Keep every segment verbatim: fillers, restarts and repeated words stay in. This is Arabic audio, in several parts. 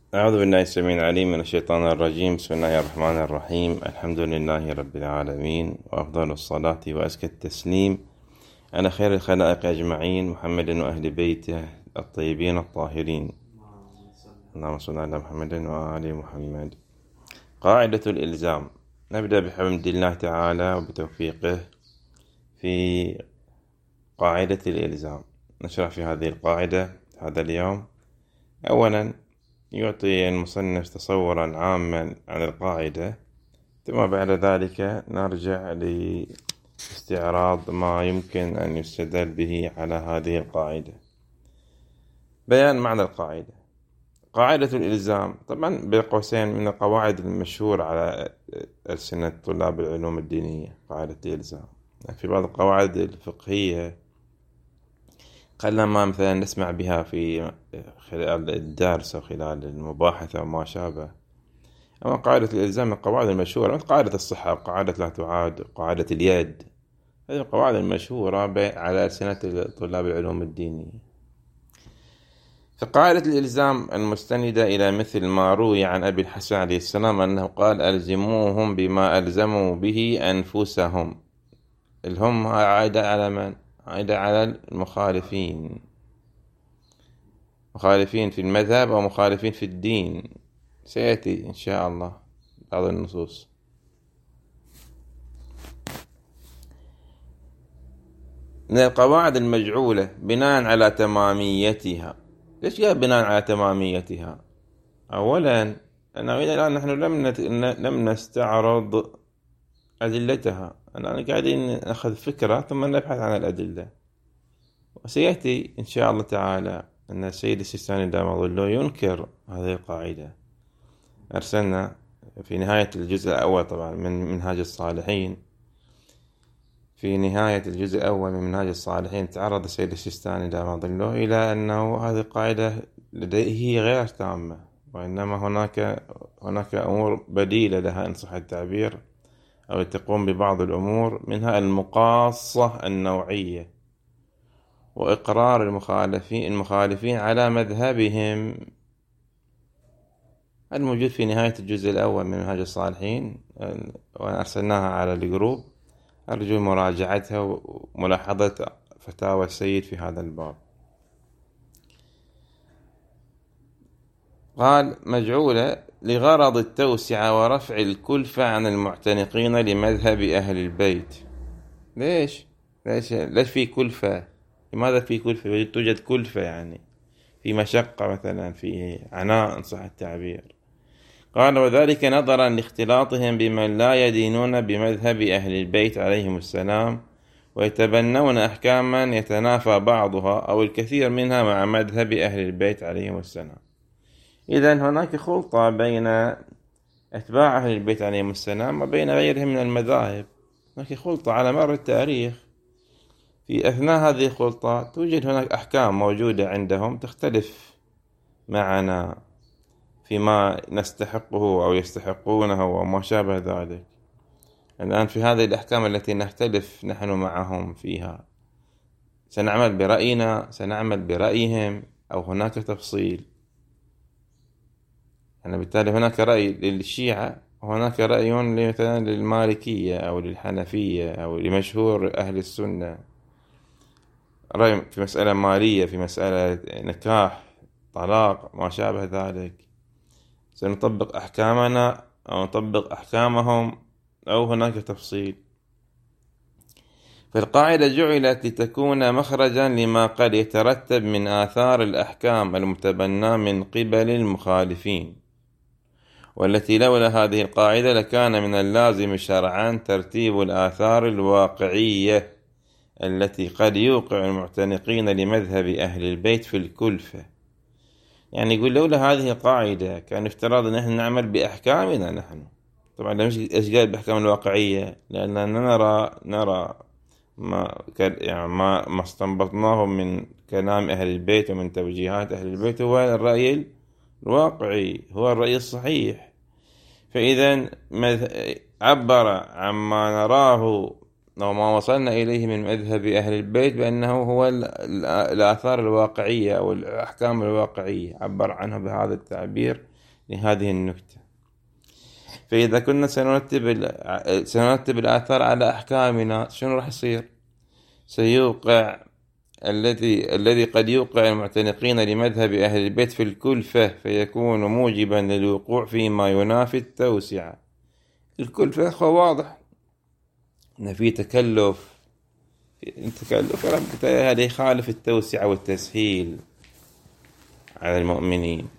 أعوذ بالله السميع العليم من الشيطان الرجيم. بسم الله الرحمن الرحيم. الحمد لله رب العالمين، وأفضل الصلاة وأزكى التسليم على خير الخلائق أجمعين، محمد وأهل بيته الطيبين الطاهرين. اللهم صل على محمد وآل محمد. قاعدة الإلزام. نبدأ بحمد الله تعالى وبتوفيقه في قاعدة الإلزام. نشرح في هذه القاعدة هذا اليوم. أولا، يعطي المصنف تصورا عاما عن القاعدة، ثم بعد ذلك نرجع لاستعراض ما يمكن أن يستدل به على هذه القاعدة. بيان معنى القاعدة. قاعدة الإلزام طبعا بين قوسين من القواعد المشهورة على ألسنة طلاب العلوم الدينية. قاعدة الإلزام في بعض القواعد الفقهية قلما مثلا نسمع بها في خلال الدرس أو خلال المباحثة وما شابه. أما قاعدة الإلزام من القواعد المشهورة، مثل قاعدة الصحة، قاعدة لا تعاد، قاعدة اليد. هذه القواعد المشهورة على ألسنة طلاب العلوم الدينية. فقاعدة الإلزام المستندة إلى مثل ما روي عن أبي الحسن عليه السلام أنه قال: ألزموهم بما ألزموا به أنفسهم. الهم عائدة على من؟ عائدة على المخالفين، مخالفين في المذهب أو مخالفين في الدين. سيأتي إن شاء الله بعض النصوص. من القواعد المجعولة بناء على تماميتها. ليش قال بناء على تماميتها؟ أولا، أنا إلى الآن نحن لم نت... لم نستعرض أدلتها. أنا قاعدين نأخذ فكرة ثم نبحث عن الأدلة. وسيأتي إن شاء الله تعالى أن السيد السيستاني دام ظله ينكر هذه القاعدة. أرسلنا في نهاية الجزء الأول طبعا من منهاج الصالحين، في نهاية الجزء الأول من منهاج الصالحين تعرض السيد السيستاني دام ظله إلى أنه هذه القاعدة لديه غير تامة، وإنما هناك هناك أمور بديلة لها إن صح التعبير، أو تقوم ببعض الأمور منها المقاصة النوعية وإقرار المخالفين المخالفين على مذهبهم. الموجود في نهاية الجزء الأول من منهاج الصالحين، وأرسلناها على الجروب. أرجو مراجعتها وملاحظة فتاوى السيد في هذا الباب. قال: مجعولة لغرض التوسعة ورفع الكلفة عن المعتنقين لمذهب أهل البيت. ليش؟ ليش ليش في كلفة؟ لماذا في كلفة؟ توجد كلفة يعني في مشقة، مثلا في عناء إن صح التعبير. قال: وذلك نظرا لاختلاطهم بمن لا يدينون بمذهب أهل البيت عليهم السلام، ويتبنون أحكاما يتنافى بعضها أو الكثير منها مع مذهب أهل البيت عليهم السلام. إذن هناك خلطة بين أتباع أهل البيت عليهم السلام وبين غيرهم من المذاهب. هناك خلطة على مر التاريخ. في أثناء هذه الخلطة توجد هناك أحكام موجودة عندهم تختلف معنا فيما نستحقه أو يستحقونه وما شابه ذلك. الآن في هذه الأحكام التي نختلف نحن معهم فيها، سنعمل برأينا، سنعمل برأيهم، أو هناك تفصيل. يعني بالتالي هناك رأي للشيعة وهناك رأي مثلا للمالكية أو للحنفية أو لمشهور أهل السنة. رأي في مسألة مالية، في مسألة نكاح، طلاق، ما شابه ذلك. سنطبق أحكامنا أو نطبق أحكامهم، أو هناك تفصيل. فالقاعدة جعلت لتكون مخرجا لما قد يترتب من آثار الأحكام المتبنى من قبل المخالفين، والتي لولا هذه القاعدة لكان من اللازم شرعا ترتيب الآثار الواقعية التي قد يوقع المعتنقين لمذهب أهل البيت في الكلفة. يعني يقول لولا هذه القاعدة كان افتراض أن نحن نعمل بأحكامنا نحن. طبعا ليش قال بأحكام الواقعية؟ لأننا نرى نرى ما يعني ما ما استنبطناه من كلام أهل البيت ومن توجيهات أهل البيت هو الرأي الواقعي، هو الرأي الصحيح. فإذا عبر عما نراه وما وصلنا إليه من مذهب أهل البيت بأنه هو الآثار الواقعية أو الأحكام الواقعية، عبر عنها بهذا التعبير لهذه النكتة. فإذا كنا سنرتب سنرتب الآثار على أحكامنا، شنو راح يصير؟ سيوقع الذي الذي قد يوقع المعتنقين لمذهب أهل البيت في الكلفة، فيكون موجبا للوقوع فيما ينافي التوسعة. الكلفة هو واضح إن في تكلف، التكلف هذا يخالف التوسعة والتسهيل على المؤمنين.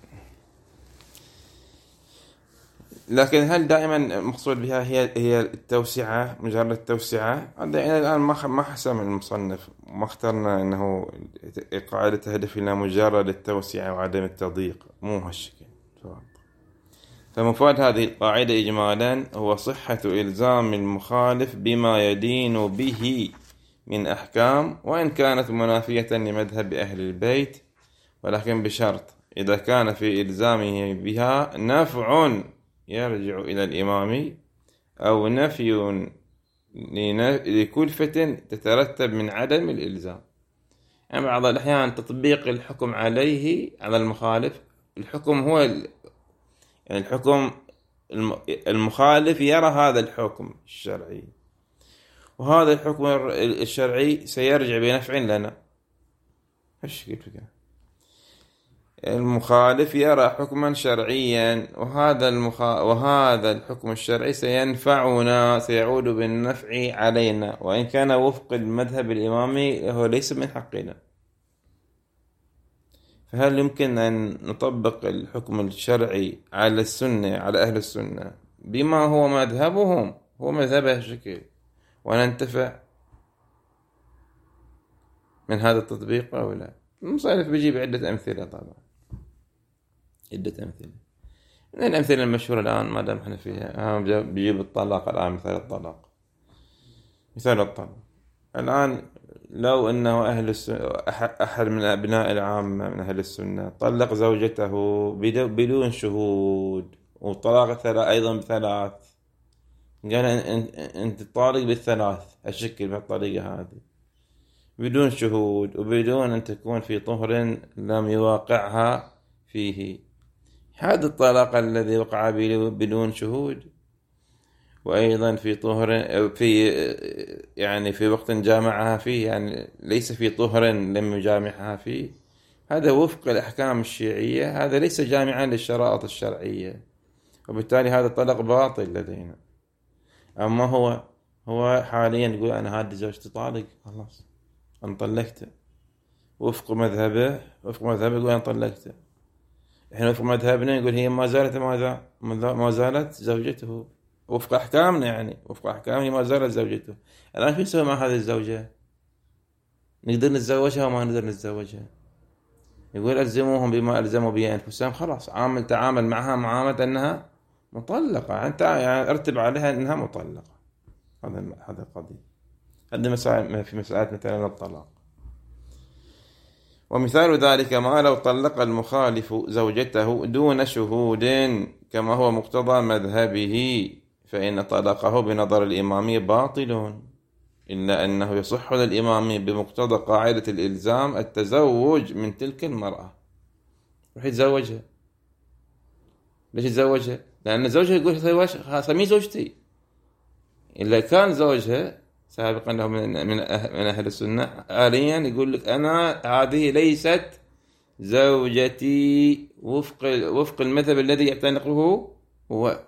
لكن هل دائما مقصود بها هي هي التوسعة، مجرد التوسعة؟ هذا الآن ما ما حسم المصنف، ما اخترنا أنه القاعدة تهدف إلى مجرد التوسعة وعدم التضييق، مو هالشكل. فمفاد هذه القاعدة إجمالا هو صحة إلزام المخالف بما يدين به من أحكام، وإن كانت منافية لمذهب أهل البيت، ولكن بشرط إذا كان في إلزامه بها نفع يرجع إلى الإمام، أو نفي لكلفة تترتب من عدم الإلزام. يعني بعض الأحيان تطبيق الحكم عليه على المخالف، الحكم هو يعني الحكم المخالف يرى هذا الحكم الشرعي، وهذا الحكم الشرعي سيرجع بنفع لنا. ايش كيف المخالف يرى حكما شرعيا، وهذا المخ... وهذا الحكم الشرعي سينفعنا، سيعود بالنفع علينا، وإن كان وفق المذهب الإمامي هو ليس من حقنا. فهل يمكن أن نطبق الحكم الشرعي على السنة، على أهل السنة بما هو مذهبهم، هو مذهبه الشكل، وننتفع من هذا التطبيق أو لا؟ المصنف بيجيب عدة أمثلة، طبعا عدة أمثلة. من الأمثلة المشهورة الآن ما دام احنا فيها، بيجيب الطلاق الآن، مثال الطلاق مثال الطلاق الآن، لو أنه أهل السنة أحد من أبناء العامة من أهل السنة طلق زوجته بدون شهود، وطلاق أيضا بثلاث، قال أنت طالق بالثلاث الشكل بهالطريقة هذه بدون شهود، وبدون أن تكون في طهر لم يواقعها فيه، هذا الطلاق الذي وقع بدون شهود، وأيضا في طهر في يعني في وقت جامعها فيه، يعني ليس في طهر لم يجامعها فيه، هذا وفق الأحكام الشيعية، هذا ليس جامعا للشرائط الشرعية، وبالتالي هذا الطلاق باطل لدينا. أما هو هو حاليا يقول أنا هذه زوجتي طالق، خلاص أنا طلقته، وفق مذهبه وفق مذهبه يقول أنا طلقته. إحنا وفق مذهبنا نقول هي ما زالت ماذا ما زالت زوجته، وفق أحكامنا، يعني وفق أحكامه ما زالت زوجته. الآن شو نسوي مع هذه الزوجة؟ نقدر نتزوجها وما نقدر نتزوجها؟ يقول ألزموهم بما ألزموا به أنفسهم، خلاص عامل تعامل معها معاملة أنها مطلقة، أنت يعني ارتب عليها أنها مطلقة. هذا هذا القضية، هذا مسائل في مسألة مثلا الطلاق. ومثال ذلك ما لو طلق المخالف زوجته دون شهود كما هو مقتضى مذهبه، فإن طلاقه بنظر الإمامي باطل، إلا أنه يصح للإمام بمقتضى قاعدة الإلزام التزوج من تلك المرأة. رح يتزوجها. ليش يتزوجها؟ لأن زوجها يقول سمي زوجتي. إلا كان زوجها سابقا له من من أهل السنة، حاليا يقول لك أنا هذه ليست زوجتي وفق وفق المذهب الذي يعتنقه هو،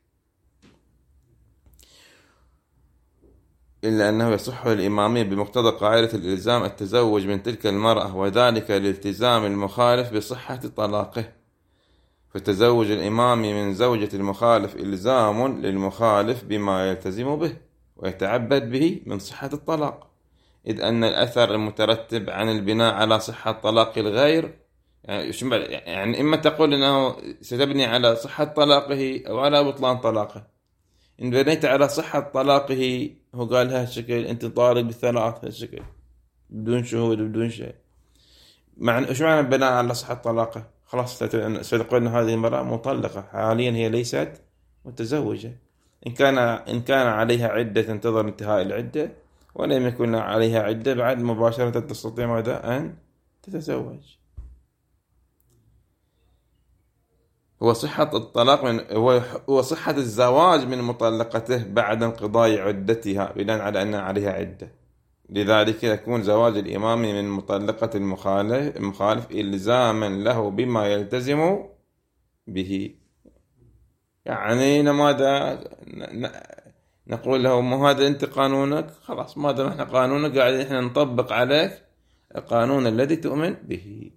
إلا أنه يصح للإمامين بمقتضى قاعدة الإلزام التزوج من تلك المرأة، وذلك لالتزام المخالف بصحة طلاقه. فتزوج الإمام من زوجة المخالف إلزام للمخالف بما يلتزم به ويتعبد به من صحة الطلاق، إذ أن الأثر المترتب عن البناء على صحة طلاق الغير، يعني, يعني إما تقول أنه ستبني على صحة طلاقه أو على بطلان طلاقه. إن بنيت على صحة طلاقه، هو قال هالشكل أنت طالق بالثلاث هالشكل بدون شهود بدون شيء، معنى إيش معنى بناء على صحة طلاقه؟ خلاص ستقول أن هذه المرأة مطلقة، حاليا هي ليست متزوجة. إن كان إن كان عليها عدة تنتظر انتهاء العدة، ولم يكن عليها عدة بعد مباشرة تستطيع ماذا أن تتزوج. هو صحة الطلاق من هو هو صحة الزواج من مطلقته بعد انقضاء عدتها بناء على أن عليها عدة. لذلك يكون زواج الإمام من مطلقة المخالف, المخالف إلزاما له بما يلتزم به. يعني ماذا نقول له؟ ما هذا أنت قانونك، خلاص ما دام احنا قانونك قاعدين احنا نطبق عليك القانون الذي تؤمن به.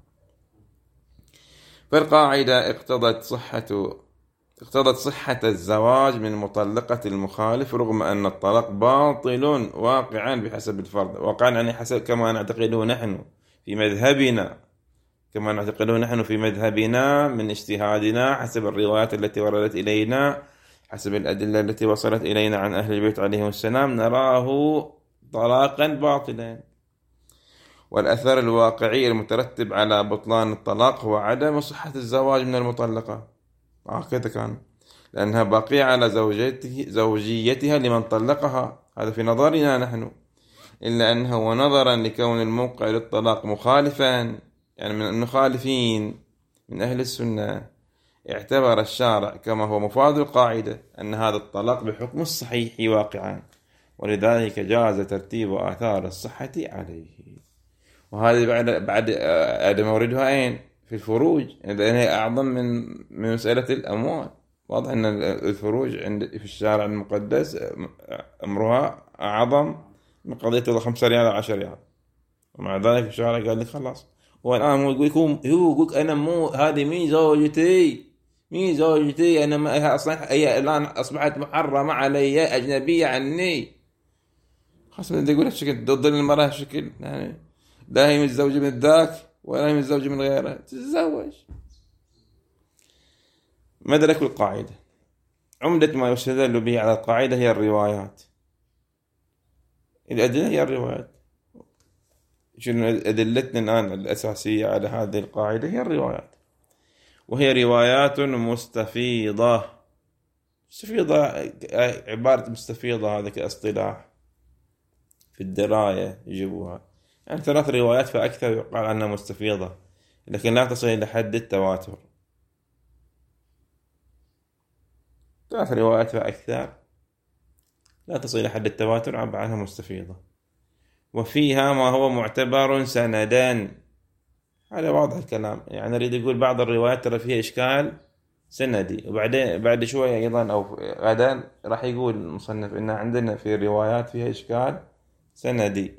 فالقاعدة اقتضت صحة اقتضت صحة الزواج من مطلقة المخالف رغم أن الطلاق باطل واقعا بحسب الفرض. واقعا يعني حسب كما نعتقده نحن في مذهبنا، كما نعتقده نحن في مذهبنا من اجتهادنا حسب الروايات التي وردت إلينا، حسب الأدلة التي وصلت إلينا عن أهل البيت عليهم السلام، نراه طلاقا باطلا. والأثر الواقعي المترتب على بطلان الطلاق هو عدم صحة الزواج من المطلقة، هكذا كان، لأنها باقية على زوجته زوجيتها لمن طلقها، هذا في نظرنا نحن. إلا أنه ونظرا لكون الموقع للطلاق مخالفا، يعني من المخالفين من أهل السنة، اعتبر الشارع كما هو مفاد القاعدة أن هذا الطلاق بحكم الصحيح واقعا، ولذلك جاز ترتيب آثار الصحة عليه. وهذا بعد بعد هذا موردها أين؟ في الفروج، لأنها أعظم من من مسألة الأموال. واضح أن الفروج عند في الشارع المقدس أمرها أعظم من قضية خمسة ريال أو عشر ريال، ومع ذلك الشارع قال لك خلاص. والآن هو يقول لكم هو يقول أنا مو هذه مين زوجتي مين زوجتي أنا ما أصلا هي الآن أصبحت محرمة علي، أجنبية عني. خلاص بدي أقول شكل ضد المرأة شكل، يعني لا هي متزوجة من ذاك ولا هي متزوجة من غيرها، تتزوج. مدرك القاعدة. عمدة ما يستدل به على القاعدة هي الروايات. الأدلة هي الروايات. شنو أدلتنا الآن الأساسية على هذه القاعدة؟ هي الروايات، وهي روايات مستفيضة. مستفيضة عبارة مستفيضة هذا كاصطلاح في الدراية يجيبوها، يعني ثلاث روايات فأكثر يقال عنها مستفيضة، لكن لا تصل إلى حد التواتر. ثلاث روايات فأكثر لا تصل إلى حد التواتر عبر عنها مستفيضة، وفيها ما هو معتبر سندا. هذا واضح الكلام، يعني أريد أقول بعض الروايات ترى فيها إشكال سندي، وبعدين بعد شوية أيضا أو غدا راح يقول المصنف إن عندنا في الروايات فيها إشكال سندي.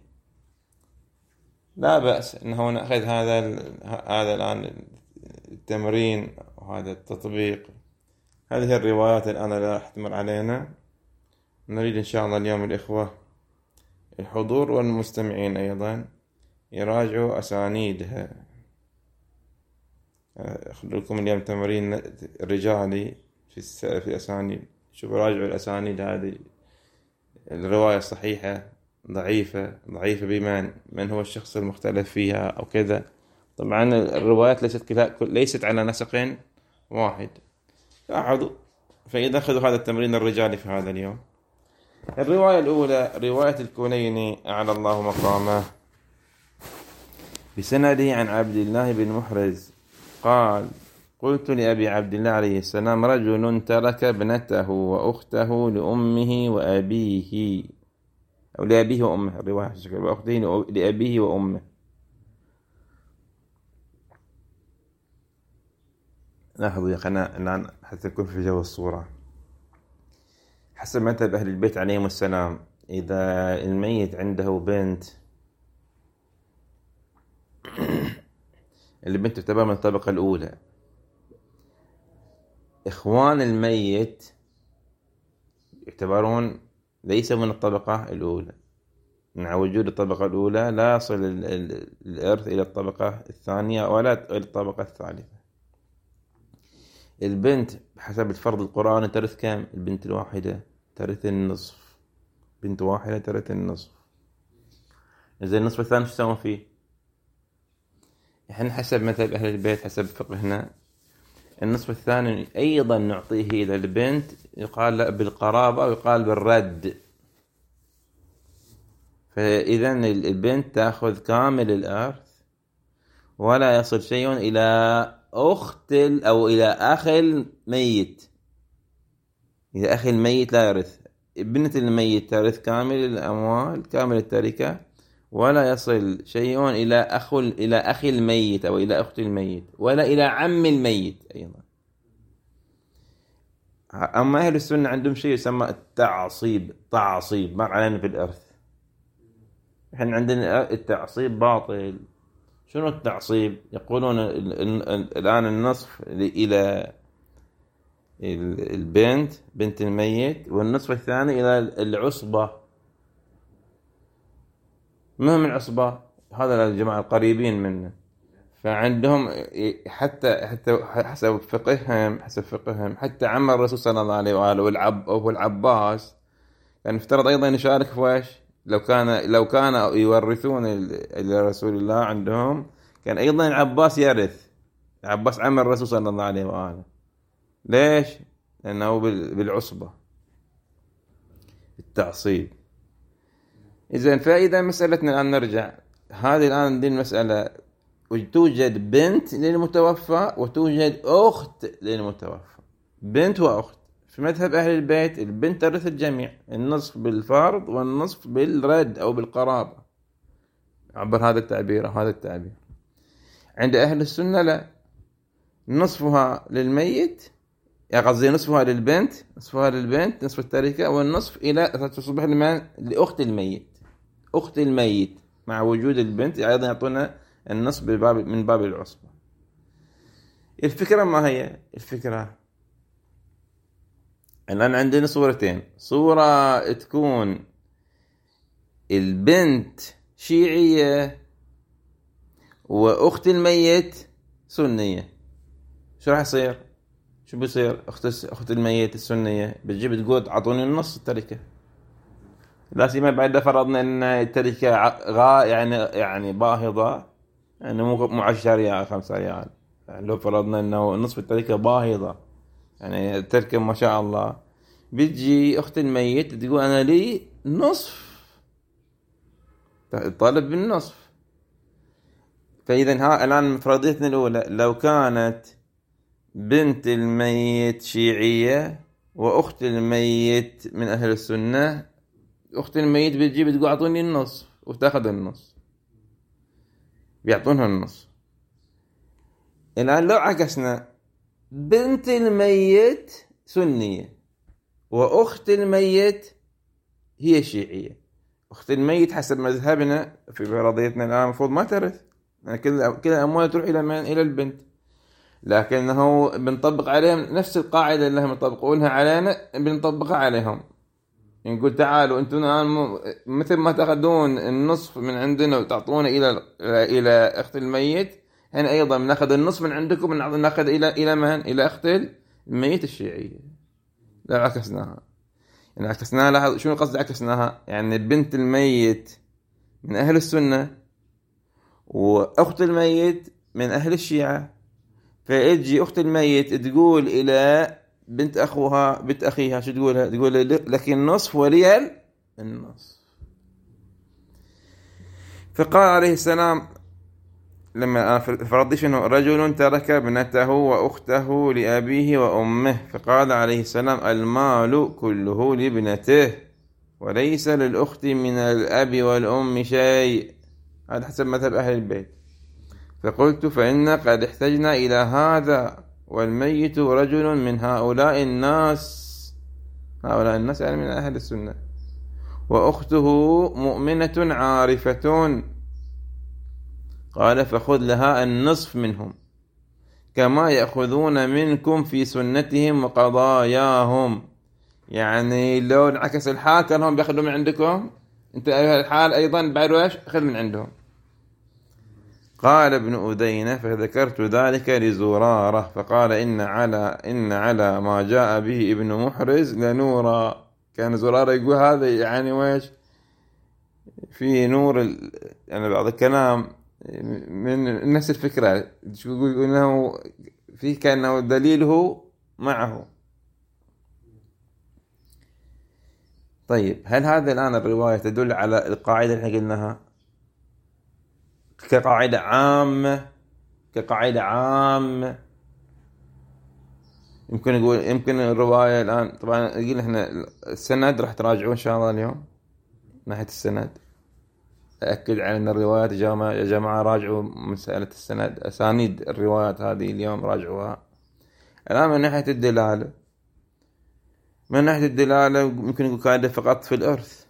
لا بأس أنه نأخذ هذا هذا الآن التمرين وهذا التطبيق. هذه الروايات الآن لا راح تمر علينا. نريد إن شاء الله اليوم الإخوة الحضور والمستمعين أيضا يراجعوا أسانيدها. أخذ لكم اليوم تمرين رجالي في في أسانيد. شوفوا راجعوا الأسانيد هذه، الرواية صحيحة ضعيفة، ضعيفة بمن من هو الشخص المختلف فيها أو كذا. طبعا الروايات ليست ليست على نسق واحد. لاحظوا، فإذا أخذوا هذا التمرين الرجالي في هذا اليوم. الرواية الأولى رواية الكونيني أعلى الله مقامه بسنده عن عبد الله بن محرز قال: قلت لأبي عبد الله عليه السلام: رجل ترك ابنته وأخته لأمه وأبيه، أو لأبيه وأمه، الرواية وأخته لأبيه وأمه. لاحظوا يا أخوانا الآن حتى نكون في جو الصورة. حسب مذهب أهل البيت عليهم السلام، إذا الميت عنده بنت، البنت تعتبر من الطبقة الأولى، إخوان الميت يعتبرون ليس من الطبقة الأولى. مع وجود الطبقة الأولى لا يصل الإرث إلى الطبقة الثانية ولا إلى الطبقة الثالثة. البنت بحسب الفرض القرآني ترث كم؟ البنت الواحدة ترث النصف، بنت واحدة ترث النصف. إذا النصف الثاني شو يسوون فيه؟ إحنا حسب مذهب أهل البيت حسب فقهنا النصف الثاني أيضا نعطيه إلى البنت، يقال بالقرابة ويقال بالرد. فإذا البنت تأخذ كامل الإرث ولا يصل شيء إلى أخت أو إلى أخ الميت. إذا أخي الميت لا يرث، ابنة الميت ترث كامل الأموال كامل التركة، ولا يصل شيء إلى أخ إلى أخي الميت أو إلى أخت الميت ولا إلى عم الميت أيضا. أما أهل السنة عندهم شيء يسمى التعصيب، تعصيب ما علينا في الإرث. إحنا عندنا التعصيب باطل. شنو التعصيب؟ يقولون الآن النصف إلى البنت بنت الميت، والنصف الثاني إلى العصبة. ما من العصبة؟ هذا الجماعة القريبين منه. فعندهم حتى حتى حسب فقههم حسب فقههم حتى عم الرسول صلى الله عليه وآله والعب أو العباس كان يفترض أيضا يشارك في وش؟ لو كان لو كان يورثون إلى رسول الله عندهم كان أيضا العباس يرث. العباس عم الرسول صلى الله عليه وآله. ليش؟ لأنه بالعصبة، التعصيب. إذن فإذا مسألتنا الآن نرجع، هذه الآن دي المسألة، توجد بنت للمتوفى وتوجد أخت للمتوفى. بنت وأخت في مذهب أهل البيت البنت ترث الجميع، النصف بالفرض والنصف بالرد أو بالقرابة، عبر هذا التعبير أو هذا التعبير. عند أهل السنة لا، نصفها للميت، يعني قصدي نصفها للبنت، نصفها للبنت نصف التركة، والنصف إلى تصبح لمن؟ لأخت الميت. أخت الميت مع وجود البنت أيضا يعطونا النصف بباب من باب العصبة. الفكرة ما هي؟ الفكرة الآن عندنا صورتين، صورة تكون البنت شيعية وأخت الميت سنية. شو راح يصير؟ شو بيصير؟ أخت أخت الميت السنية بتجيب تقول أعطوني النص التركة، لا سيما بعد فرضنا أن التركة غا يعني يعني باهظة، يعني مو مو عشرة ريال خمسة ريال، يعني لو فرضنا أنه نصف التركة باهظة يعني التركة ما شاء الله، بتجي أخت الميت تقول أنا لي نصف، طالب بالنصف. فإذا ها الآن فرضيتنا الأولى لو كانت بنت الميت شيعية وأخت الميت من أهل السنة، أخت الميت بتجي بتقول أعطوني النصف وتأخذ النص، بيعطونها النص. الآن لو عكسنا، بنت الميت سنية وأخت الميت هي شيعية، أخت الميت حسب مذهبنا في فرضيتنا الآن المفروض ما ترث، يعني كل كل الأموال تروح إلى من؟ إلى البنت، لكنه بنطبق عليهم نفس القاعدة اللي هم يطبقونها علينا بنطبقها عليهم. نقول تعالوا أنتم الآن مثل ما تأخذون النصف من عندنا وتعطونه إلى إلى أخت الميت، هنا أيضا نأخذ النصف من عندكم ونأخذ إلى إلى من؟ إلى أخت الميت الشيعية. لا عكسناها، يعني عكسناها. لاحظ شو قصدي عكسناها؟ يعني بنت الميت من أهل السنة وأخت الميت من أهل الشيعة، فيجي أخت الميت تقول إلى بنت أخوها بنت أخيها شو تقولها؟ تقول لك النصف ولي النصف. فقال عليه السلام لما فرضي شنو؟ رجل ترك ابنته وأخته لأبيه وأمه، فقال عليه السلام المال كله لابنته وليس للأخت من الأب والأم شيء. هذا حسب مذهب أهل البيت. فقلت فإن قد احتجنا إلى هذا والميت رجل من هؤلاء الناس، هؤلاء الناس يعني من أهل السنة، وأخته مؤمنة عارفة. قال فخذ لها النصف منهم كما يأخذون منكم في سنتهم وقضاياهم. يعني لو انعكس الحال كانهم بيأخذوا من عندكم، انت أيها الحال أيضا بعد وش أخذ من عندهم. قال ابن أدينة فذكرت ذلك لزرارة فقال إن على إن على ما جاء به ابن محرز لنورا. كان زرارة يقول هذا يعني ويش في نور، يعني بعض الكلام من نفس الفكرة، يقول إنه في كأنه دليله معه. طيب هل هذا الآن الرواية تدل على القاعدة اللي احنا قلناها كقاعدة عامة كقاعدة عامة يمكن يقول يمكن الرواية الآن طبعا قلنا احنا السند راح تراجعون إن شاء الله اليوم ناحية السند. أكد على أن الروايات يا جماعة يا جماعة راجعوا مسألة السند، أسانيد الروايات هذه اليوم راجعوها. الآن من ناحية الدلالة، من ناحية الدلالة يمكن يقول كان فقط في الإرث،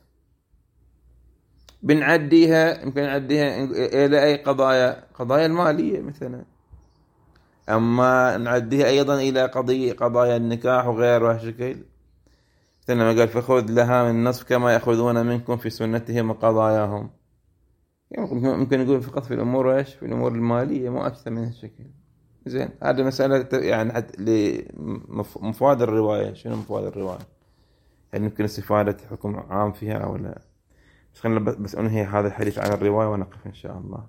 بنعديها يمكن نعديها إلى أي قضايا، قضايا المالية مثلا، أما نعديها أيضا إلى قضية قضايا النكاح وغيرها هالشكل. مثل ما قال فخذ لها من النصف كما يأخذون منكم في سنتهم وقضاياهم. ممكن نقول فقط في الأمور إيش، في الأمور المالية، مو أكثر من هالشكل. زين، هذا مسألة يعني حتى لمفاد الرواية. شنو مفاد الرواية؟ هل يمكن استفادة حكم عام فيها أو لا؟ بس خلنا بس أنهي هذا الحديث عن الرواية ونقف إن شاء الله.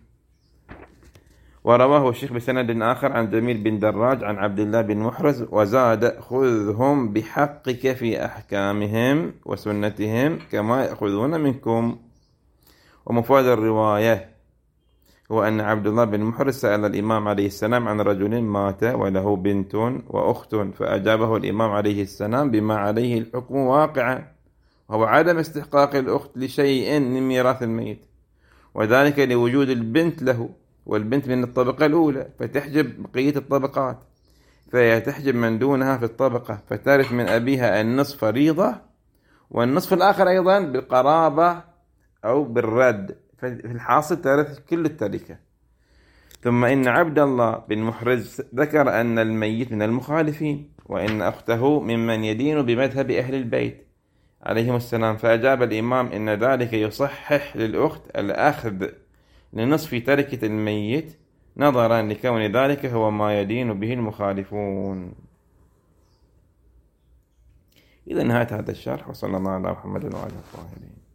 ورواه الشيخ بسند آخر عن جميل بن دراج عن عبد الله بن محرز وزاد خذهم بحقك في أحكامهم وسنتهم كما يأخذون منكم. ومفاد الرواية هو أن عبد الله بن محرز سأل الإمام عليه السلام عن رجل مات وله بنت وأخت، فأجابه الإمام عليه السلام بما عليه الحكم واقعا، وهو عدم استحقاق الأخت لشيء من ميراث الميت، وذلك لوجود البنت له، والبنت من الطبقة الأولى فتحجب بقية الطبقات، فهي تحجب من دونها في الطبقة، فترث من أبيها النصف فريضة، والنصف الآخر أيضا بالقرابة أو بالرد، في الحاصل ترث كل التركة. ثم إن عبد الله بن محرز ذكر أن الميت من المخالفين، وإن أخته ممن يدين بمذهب أهل البيت عليهم السلام، فأجاب الإمام إن ذلك يصحح للأخت الأخذ لنصف تركة الميت نظرا لكون ذلك هو ما يدين به المخالفون. إذا نهاية هذا الشرح، وصلى الله على محمد وعلى آله وصحبه.